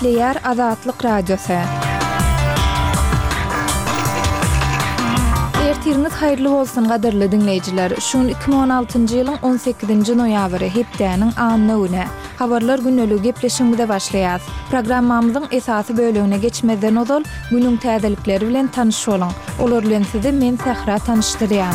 Nükleer Azatlyk Radiosu. Ertiriniz hayırlı bolsun gaderli dinleyijiler. Şun 2016-njy ýylyň 18-nji noýabry hepdeniň anyny. Habarlar günneligi gepleşiginde başlaýar. Programmamyzyň esasy bölügine geçmeden ozal günüň täzelikleri bilen tanyş boluň. Olar bilen sizi men Sahra tanışdyrýan.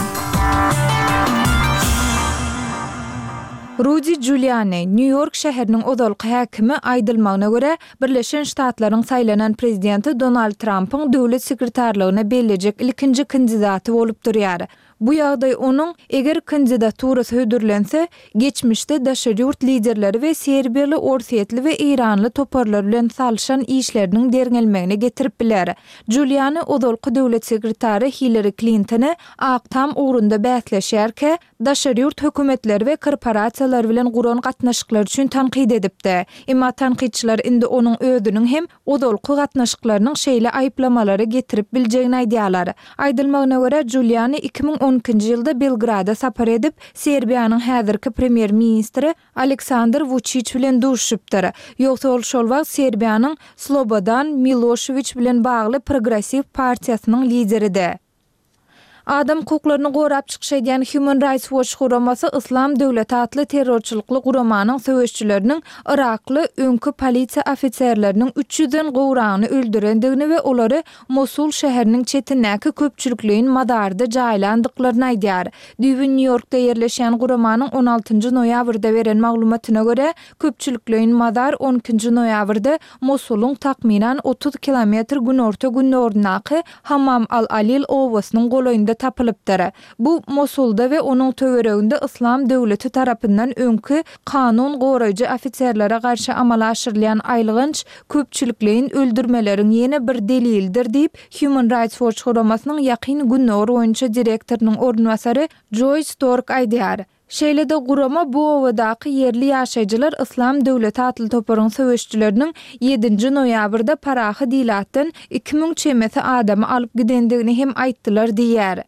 Rudy Giuliani, New York şäheriniň ozalky häkimi aýdylmagyna görä, Birleşen Ştatlaryň saýlanan prezidenti Donald Trump'yň döwlet sekretarlygyna berilejek ilkinji kandidaty bolup durýar. Bu ýagdaý onuň eger kandidaturasy hödürlense, geçmişde daşary ýurt liderleri we Serbiýaly, Orsetli we Iranly toparlar bilen salşan işleriniň derňelmegine getirip biler. Giuliani ozalky döwlet sekretary Hillary Clinton'y aktam ugrunda bäsleşärke, daşary ýurt hökümetleri we korporasiýalar bilen guran gatnaşyklar üçin tanqid edipdi. Emma tanqidçiler indi onuň özüniň hem ozalky gatnaşyklarynyň şeýle aýplamalary getirip biljegini aýdýarlar. Aýdylmagyna görä Giuliani 2010-njy ýylda Belgrada sapar edip Serbiýanyň häzirki premier ministri Aleksandar Vučić bilen duruşypdyr. Ýogsa ol şol wagt Serbiýanyň Slobodan Milošević bilen bagly Progressiv partiýasynyň lideridir. Adam hukuklaryny gorap çykşaýan Human Rights Watch guramasy Islam Döwleti atly terrorçylykly guramanyň söwüşçileriniň Irakly öňkü polisiýa ofitserleriniň 300-den gowragyny öldürendigini we olary Mosul şäheriniň çetinäki köpçülikligiň madarda jaýlandyklaryny aýdýar. Düýbün New Yorkda ýerleşen guramanyň 16-njy noýabrda beren maglumatyna görä, köpçülikligiň madar 12-njy noýabrda Mosulyň takminan 30 kilometr günorta günordunaky Hammam al-Alil owasynyň golaýynda tapylypdyr. Bu Mosulda we onuň töwereginde Islam Döwleti tarapyndan öňkü kanun goraýjy ofitserlere garşy amala aşyrylýan aýlygynç köpçülikligiň öldürmeleriň ýene bir delildir diýip Human Rights Watch guramasynyň ýakyn günler boýunça direktorynyň ornwasary Joy Stork aýdýar. Şeýle de gurama bu owadaky yerli ýaşaýjylar Islam Döwleti atly toparyň söwüşçileriniň 7-nji noýabrda parahy dilatdan 2000 çemesi adamy alyp gidendigini hem aýtdylar diýär.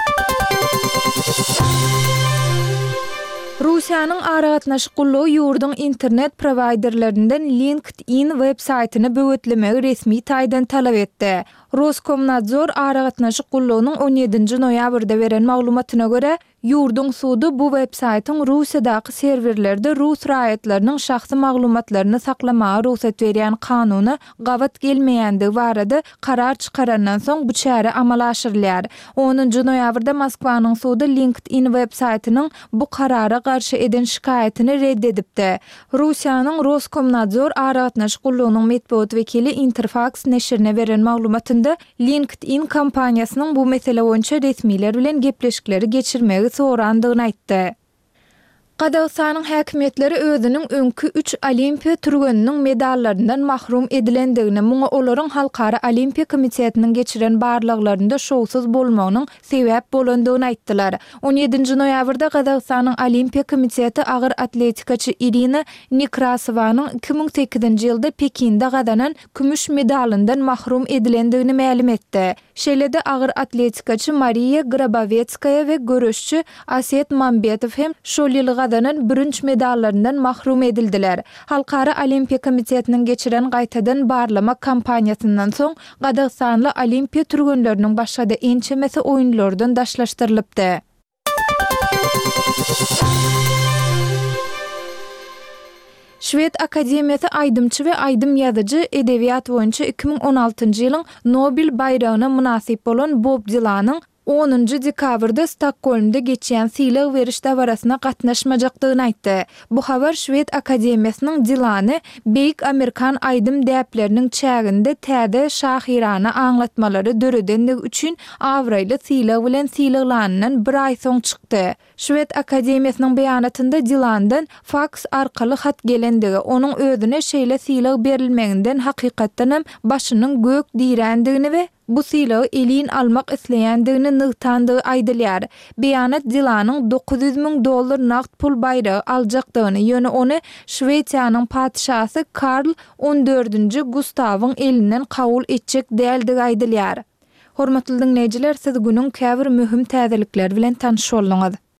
Rusiýanyň aragatnaşyk gullugy ýurduň internet providerlerinden LinkedIn web-saýtyny böwetlemegi resmi taýdan talap etdi. Roskomnadzor aragatnaşyk gullugynyň 17-nji noýabrda beren maglumatyna görä, ýurduň sudy bu web-saýtyň Rusiýadaky serwerlerde Rus raýatlarynyň şahsy maglumatlaryny saklamagy ruhsat berýän kanuny gawat gelmeýändigi barada karar çykarandan soň bu çäre amala aşyrylýar. 10-njy noýabrda Moskwanyň sudy LinkedIn web-saýtynyň bu karara garşy eden şikaýatyny reddedipdi. Rusiýanyň Roskomnadzor aragatnaşyk gullugynyň medeniýet wekili Interfax neşrine beren maglumatynda LinkedIn kompaniýasynyň bu mesele boýunça resmiler bilen gepleşikleri geçirmegi sorandygyny aýtdy. Qazaqstanyň häkimetleri özüniň öňkü 3 olimpiýa türgeniniň medallaryndan mahrum edilendigini, muňa olaryň Halkara Olimpiýa Komitetiniň geçiren barlyklarynda şowsuz bolmagynyň sebäp bolandygyny aýtdylar. 17-nji noýabrda Qazaqstanyň Olimpiýa Komiteti agyr atletikaçy Irina Nekrasowanyň 2008-nji ýylda Pekinde gazanan kümüş medalyndan mahrum edilendigini ma'lum etdi. Şeýle-de agyr atletikaçy Mariya Grabowetskaya we görüşçü Aset Mambetow hem şol ýyl gazanan birinç medallaryndan mahrum edildiler. Halkara Olimpiýa Komitetiniň geçiren gaýtadan barlama kampaniýasyndan soň Qazaqstanly olimpiýa türgenleriniň başga da ençemesi oýunlardan daşlaşdyrylypdy. Şwed Akademiýasy aýdymçy we aýdym ýazyjy edebiýat boýunça 2016-njy ýylyň Nobel baýragyna münasip bolan Bob Dylan'yň 10-njy dekabrda Stokholmda geçýän sylyk beriş dawrasyna gatnaşmajakdygyny aýtdy. Bu habar Şwed Akademiýasynyň Dylan'y beýik Amerikan aýdym däpleriniň çäginde täze şahirana aňlatmalary döredendigi üçin awraýly sylyk bilen sylyklanynan bir aý soň çykdy. Şwed Akademiýasynyň beýanatynda Dylan'dan faks arkaly hat gelendigi, onuň özüne şeýle sylyk berilmeginden hakykatdan hem başynyň gök diýrendigini we bu sylygy elin almak isleýändigini nygtandygy aýdylýar. Beýanat Dylan'yň $900,000 naqd pul baýragy aljakdygyny, ýöne ony Şweýçýanyň padşasy Karl XIV Gustawyň elinden kabul etjek däldigi aýdylýar. Hormatly dinleýijiler, siz günüň käbir mühim täzelikleri bilen tanyş boldyňyz.